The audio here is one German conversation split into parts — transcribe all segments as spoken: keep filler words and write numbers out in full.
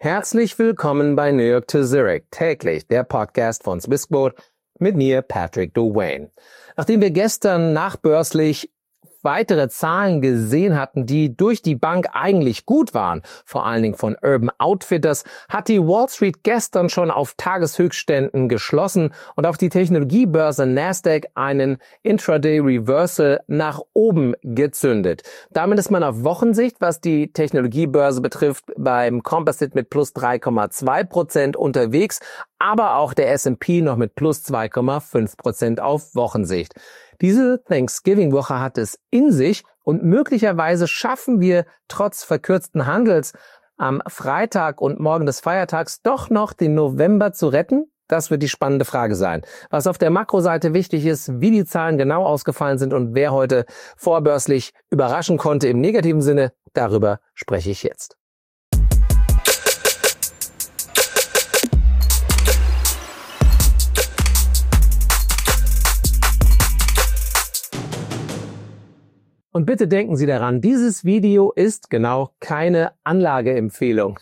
Herzlich willkommen bei New York to Zurich, täglich der Podcast von Swissquote mit mir, Patrick Dwayne. Nachdem wir gestern nachbörslich weitere Zahlen gesehen hatten, die durch die Bank eigentlich gut waren, vor allen Dingen von Urban Outfitters, hat die Wall Street gestern schon auf Tageshöchstständen geschlossen und auf die Technologiebörse Nasdaq einen Intraday Reversal nach oben gezündet. Damit ist man auf Wochensicht, was die Technologiebörse betrifft, beim Composite mit plus drei Komma zwei Prozent unterwegs, aber auch der S und P noch mit plus zwei Komma fünf Prozent auf Wochensicht. Diese Thanksgiving-Woche hat es in sich und möglicherweise schaffen wir trotz verkürzten Handels am Freitag und morgen des Feiertags doch noch den November zu retten. Das wird die spannende Frage sein. Was auf der Makroseite wichtig ist, wie die Zahlen genau ausgefallen sind und wer heute vorbörslich überraschen konnte im negativen Sinne, darüber spreche ich jetzt. Und bitte denken Sie daran, dieses Video ist genau keine Anlageempfehlung.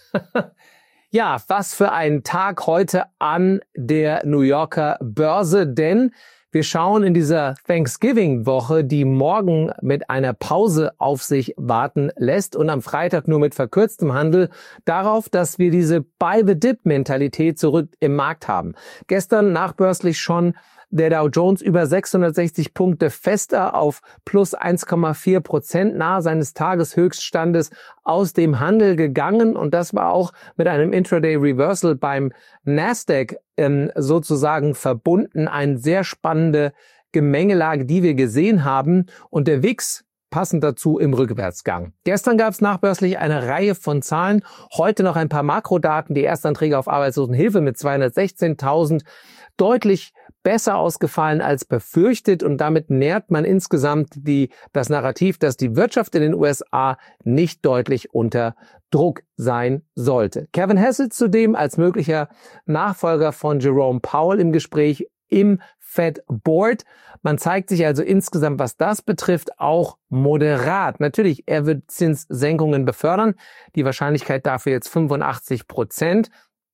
Ja, was für ein Tag heute an der New Yorker Börse, denn wir schauen in dieser Thanksgiving-Woche, die morgen mit einer Pause auf sich warten lässt und am Freitag nur mit verkürztem Handel, darauf, dass wir diese Buy-the-Dip-Mentalität zurück im Markt haben. Gestern nachbörslich schon der Dow Jones über sechshundertsechzig Punkte fester auf plus eins Komma vier Prozent nahe seines Tageshöchststandes aus dem Handel gegangen. Und das war auch mit einem Intraday Reversal beim Nasdaq ähm, sozusagen verbunden. Eine sehr spannende Gemengelage, die wir gesehen haben. Und der W I X passend dazu im Rückwärtsgang. Gestern gab es nachbörslich eine Reihe von Zahlen. Heute noch ein paar Makrodaten. Die Erstanträge auf Arbeitslosenhilfe mit zweihundertsechzehntausend deutlich besser ausgefallen als befürchtet und damit nährt man insgesamt die, das Narrativ, dass die Wirtschaft in den U S A nicht deutlich unter Druck sein sollte. Kevin Hassett zudem als möglicher Nachfolger von Jerome Powell im Gespräch im Fed Board. Man zeigt sich also insgesamt, was das betrifft, auch moderat. Natürlich, er wird Zinssenkungen befördern. Die Wahrscheinlichkeit dafür jetzt fünfundachtzig Prozent.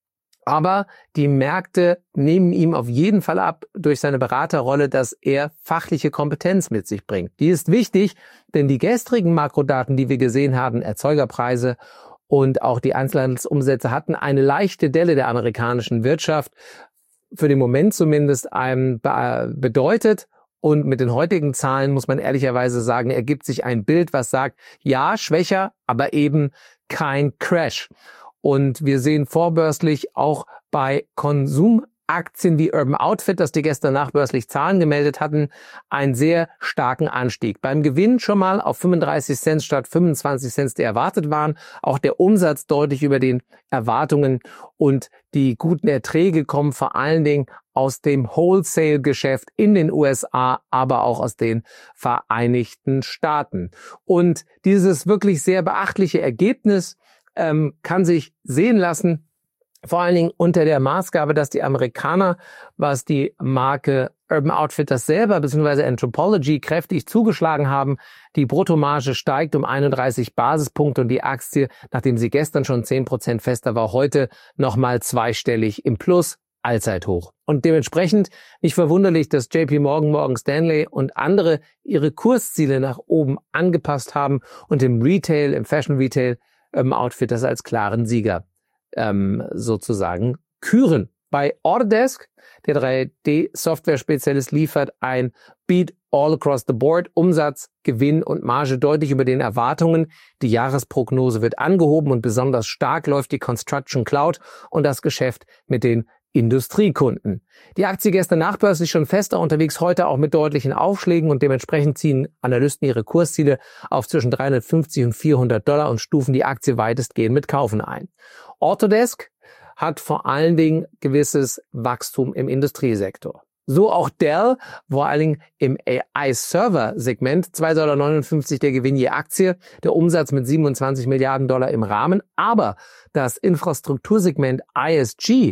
Aber die Märkte nehmen ihm auf jeden Fall ab durch seine Beraterrolle, dass er fachliche Kompetenz mit sich bringt. Die ist wichtig, denn die gestrigen Makrodaten, die wir gesehen haben, Erzeugerpreise und auch die Einzelhandelsumsätze hatten eine leichte Delle der amerikanischen Wirtschaft, für den Moment zumindest einem bedeutet. Und mit den heutigen Zahlen muss man ehrlicherweise sagen, ergibt sich ein Bild, was sagt, ja, schwächer, aber eben kein Crash. Und wir sehen vorbörslich auch bei Konsumaktien wie Urban Outfitters, die gestern nachbörslich Zahlen gemeldet hatten, einen sehr starken Anstieg. Beim Gewinn schon mal auf fünfunddreißig Cent statt fünfundzwanzig Cent, die erwartet waren. Auch der Umsatz deutlich über den Erwartungen und die guten Erträge kommen vor allen Dingen aus dem Wholesale-Geschäft in den U S A, aber auch aus den Vereinigten Staaten. Und dieses wirklich sehr beachtliche Ergebnis ähm, kann sich sehen lassen, vor allen Dingen unter der Maßgabe, dass die Amerikaner, was die Marke Urban Outfitters selber bzw. Anthropologie kräftig zugeschlagen haben. Die Bruttomarge steigt um einunddreißig Basispunkte und die Aktie, nachdem sie gestern schon zehn Prozent fester war, heute nochmal zweistellig im Plus. Allzeithoch. Und dementsprechend nicht verwunderlich, dass J P Morgan, Morgan Stanley und andere ihre Kursziele nach oben angepasst haben und im Retail, im Fashion Retail ähm, Outfitters als klaren Sieger ähm, sozusagen küren. Bei Autodesk, der drei D-Software-Spezialist, liefert ein Beat all across the board. Umsatz, Gewinn und Marge deutlich über den Erwartungen. Die Jahresprognose wird angehoben und besonders stark läuft die Construction Cloud und das Geschäft mit den Industriekunden. Die Aktie gestern nachbörslich schon fester unterwegs, heute auch mit deutlichen Aufschlägen und dementsprechend ziehen Analysten ihre Kursziele auf zwischen dreihundertfünfzig und vierhundert Dollar und stufen die Aktie weitestgehend mit Kaufen ein. Autodesk hat vor allen Dingen gewisses Wachstum im Industriesektor. So auch Dell, vor allen Dingen im A I-Server-Segment, zwei Komma neunundfünfzig Dollar der Gewinn je Aktie, der Umsatz mit siebenundzwanzig Milliarden Dollar im Rahmen, aber das Infrastruktursegment I S G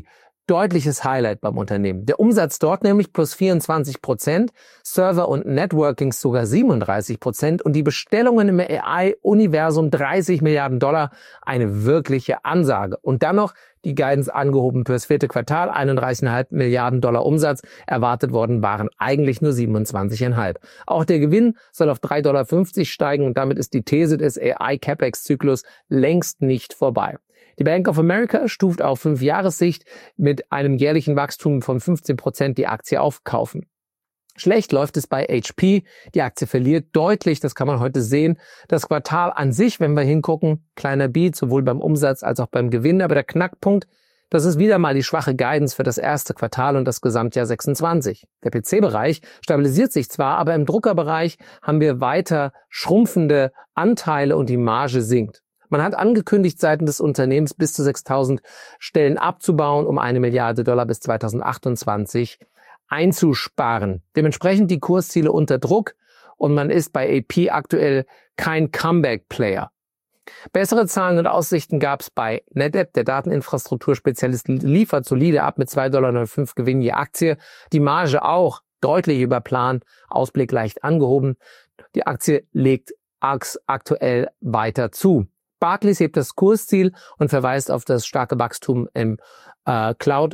deutliches Highlight beim Unternehmen. Der Umsatz dort nämlich plus vierundzwanzig Prozent, Server und Networking sogar siebenunddreißig Prozent und die Bestellungen im A I-Universum dreißig Milliarden Dollar, eine wirkliche Ansage. Und dann noch die Guidance angehoben fürs vierte Quartal, einunddreißig Komma fünf Milliarden Dollar Umsatz, erwartet worden waren eigentlich nur siebenundzwanzig Komma fünf. Auch der Gewinn soll auf drei Komma fünfzig Dollar steigen und damit ist die These des A I-Capex-Zyklus längst nicht vorbei. Die Bank of America stuft auf Fünfjahressicht mit einem jährlichen Wachstum von fünfzehn Prozent die Aktie aufkaufen. Schlecht läuft es bei H P. Die Aktie verliert deutlich, das kann man heute sehen. Das Quartal an sich, wenn wir hingucken, kleiner Beat, sowohl beim Umsatz als auch beim Gewinn. Aber der Knackpunkt, das ist wieder mal die schwache Guidance für das erste Quartal und das Gesamtjahr sechsundzwanzig. Der P C-Bereich stabilisiert sich zwar, aber im Druckerbereich haben wir weiter schrumpfende Anteile und die Marge sinkt. Man hat angekündigt, seitens des Unternehmens bis zu sechstausend Stellen abzubauen, um eine Milliarde Dollar bis zweitausendachtundzwanzig einzusparen. Dementsprechend die Kursziele unter Druck und man ist bei A P aktuell kein Comeback-Player. Bessere Zahlen und Aussichten gab es bei NetApp. Der Dateninfrastrukturspezialist liefert solide ab mit zwei Komma null fünf Dollar Gewinn je Aktie. Die Marge auch deutlich über Plan, Ausblick leicht angehoben. Die Aktie legt aktuell weiter zu. Barclays hebt das Kursziel und verweist auf das starke Wachstum im äh,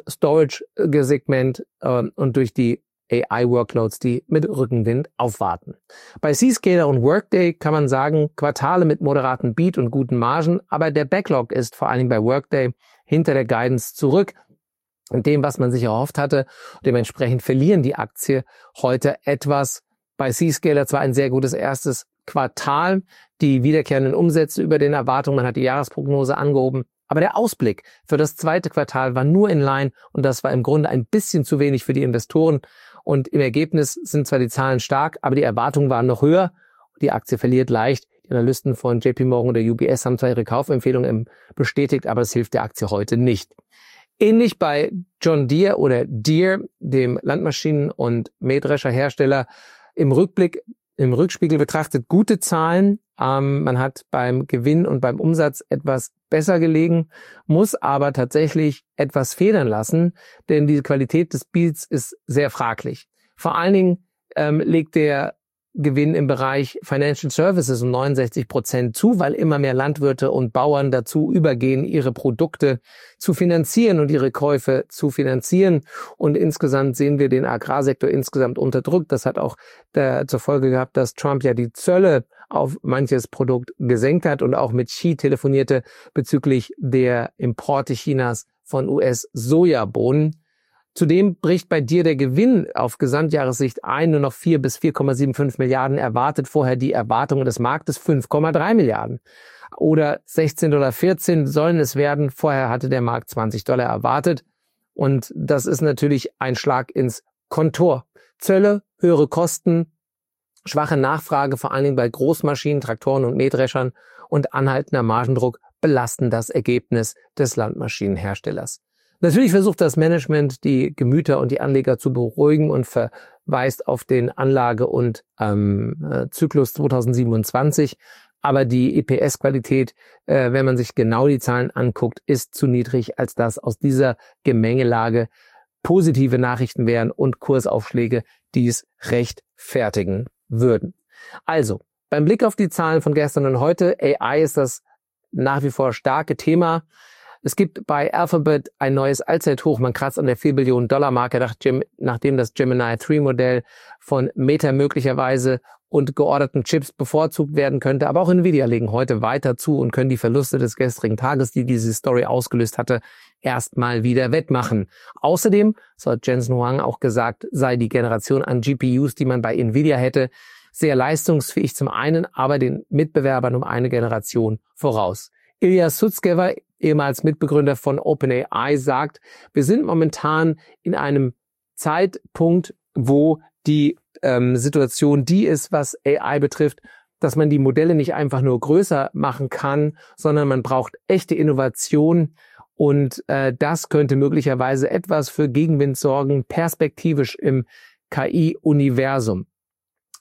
Cloud-Storage-Segment äh, und durch die A I-Workloads, die mit Rückenwind aufwarten. Bei Zscaler und Workday kann man sagen, Quartale mit moderaten Beat und guten Margen, aber der Backlog ist vor allen Dingen bei Workday hinter der Guidance zurück und dem, was man sich erhofft hatte. Dementsprechend verlieren die Aktie heute etwas. Bei Zscaler zwar ein sehr gutes erstes Quartal, die wiederkehrenden Umsätze über den Erwartungen, man hat die Jahresprognose angehoben, aber der Ausblick für das zweite Quartal war nur in line und das war im Grunde ein bisschen zu wenig für die Investoren und im Ergebnis sind zwar die Zahlen stark, aber die Erwartungen waren noch höher, die Aktie verliert leicht. Die Analysten von J P Morgan oder U B S haben zwar ihre Kaufempfehlungen bestätigt, aber es hilft der Aktie heute nicht. Ähnlich bei John Deere oder Deere, dem Landmaschinen- und Mähdrescherhersteller, im Rückblick Im Rückspiegel betrachtet gute Zahlen. Ähm, man hat beim Gewinn und beim Umsatz etwas besser gelegen, muss aber tatsächlich etwas federn lassen, denn die Qualität des Beats ist sehr fraglich. Vor allen Dingen ähm, legt der Gewinn im Bereich Financial Services um neunundsechzig Prozent zu, weil immer mehr Landwirte und Bauern dazu übergehen, ihre Produkte zu finanzieren und ihre Käufe zu finanzieren. Und insgesamt sehen wir den Agrarsektor insgesamt unterdrückt. Das hat auch der, zur Folge gehabt, dass Trump ja die Zölle auf manches Produkt gesenkt hat und auch mit Xi telefonierte bezüglich der Importe Chinas von U S-Sojabohnen. Zudem bricht bei dir der Gewinn auf Gesamtjahressicht ein, nur noch vier bis vier Komma fünfundsiebzig Milliarden, erwartet vorher die Erwartungen des Marktes fünf Komma drei Milliarden. Oder sechzehn Komma vierzehn Dollar sollen es werden, vorher hatte der Markt zwanzig Dollar erwartet. Und das ist natürlich ein Schlag ins Kontor. Zölle, höhere Kosten, schwache Nachfrage, vor allen Dingen bei Großmaschinen, Traktoren und Mähdreschern und anhaltender Margendruck belasten das Ergebnis des Landmaschinenherstellers. Natürlich versucht das Management, die Gemüter und die Anleger zu beruhigen und verweist auf den Anlage- und ähm, Zyklus zweitausendsiebenundzwanzig. Aber die E P S-Qualität, äh, wenn man sich genau die Zahlen anguckt, ist zu niedrig, als dass aus dieser Gemengelage positive Nachrichten wären und Kursaufschläge dies rechtfertigen würden. Also, beim Blick auf die Zahlen von gestern und heute, A I ist das nach wie vor starke Thema. Es gibt bei Alphabet ein neues Allzeithoch. Man kratzt an der vier Billionen Dollar Marke, nachdem das Gemini drei Modell von Meta möglicherweise und georderten Chips bevorzugt werden könnte. Aber auch Nvidia legen heute weiter zu und können die Verluste des gestrigen Tages, die diese Story ausgelöst hatte, erstmal wieder wettmachen. Außerdem, so hat Jensen Huang auch gesagt, sei die Generation an G P Us, die man bei Nvidia hätte, sehr leistungsfähig zum einen, aber den Mitbewerbern um eine Generation voraus. Ilya Sutskever, ehemals Mitbegründer von OpenAI, sagt, wir sind momentan in einem Zeitpunkt, wo die ähm, Situation die ist, was A I betrifft, dass man die Modelle nicht einfach nur größer machen kann, sondern man braucht echte Innovation und äh, das könnte möglicherweise etwas für Gegenwind sorgen, perspektivisch im K I-Universum.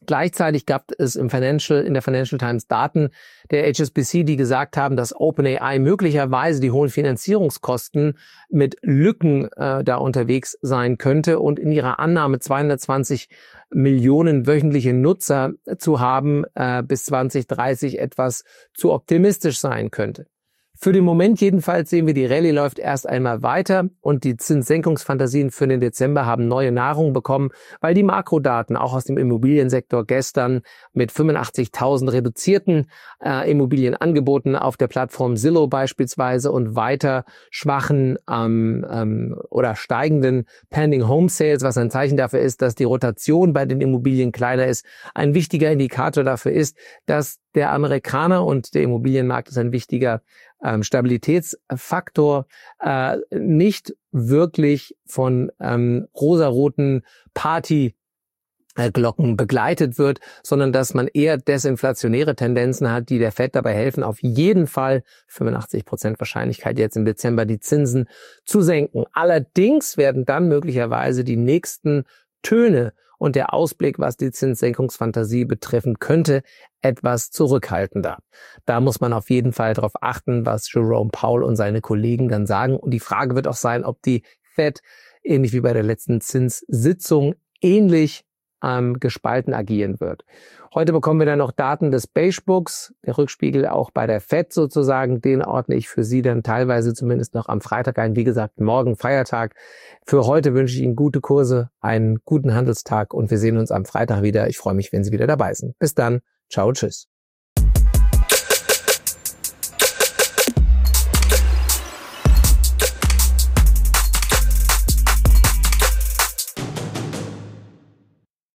Gleichzeitig gab es im Financial, in der Financial Times Daten der H S B C, die gesagt haben, dass OpenAI möglicherweise die hohen Finanzierungskosten mit Lücken äh, da unterwegs sein könnte und in ihrer Annahme zweihundertzwanzig Millionen wöchentliche Nutzer zu haben, äh, bis zwanzig dreißig etwas zu optimistisch sein könnte. Für den Moment jedenfalls sehen wir, die Rallye läuft erst einmal weiter und die Zinssenkungsfantasien für den Dezember haben neue Nahrung bekommen, weil die Makrodaten auch aus dem Immobiliensektor gestern mit fünfundachtzigtausend reduzierten äh, Immobilienangeboten auf der Plattform Zillow beispielsweise und weiter schwachen ähm, ähm, oder steigenden Pending Home Sales, was ein Zeichen dafür ist, dass die Rotation bei den Immobilien kleiner ist, ein wichtiger Indikator dafür ist, dass der Amerikaner und der Immobilienmarkt ist ein wichtiger ähm, Stabilitätsfaktor, äh, nicht wirklich von ähm, rosaroten Partyglocken begleitet wird, sondern dass man eher desinflationäre Tendenzen hat, die der Fed dabei helfen, auf jeden Fall fünfundachtzig Prozent Wahrscheinlichkeit jetzt im Dezember die Zinsen zu senken. Allerdings werden dann möglicherweise die nächsten Töne und der Ausblick, was die Zinssenkungsfantasie betreffen könnte, etwas zurückhaltender. Da muss man auf jeden Fall darauf achten, was Jerome Powell und seine Kollegen dann sagen. Und die Frage wird auch sein, ob die Fed, ähnlich wie bei der letzten Zinssitzung, ähnlich ähm, gespalten agieren wird. Heute bekommen wir dann noch Daten des Beige Books, der Rückspiegel auch bei der Fed sozusagen. Den ordne ich für Sie dann teilweise zumindest noch am Freitag ein. Wie gesagt, morgen Feiertag. Für heute wünsche ich Ihnen gute Kurse, einen guten Handelstag und wir sehen uns am Freitag wieder. Ich freue mich, wenn Sie wieder dabei sind. Bis dann. Ciao, tschüss.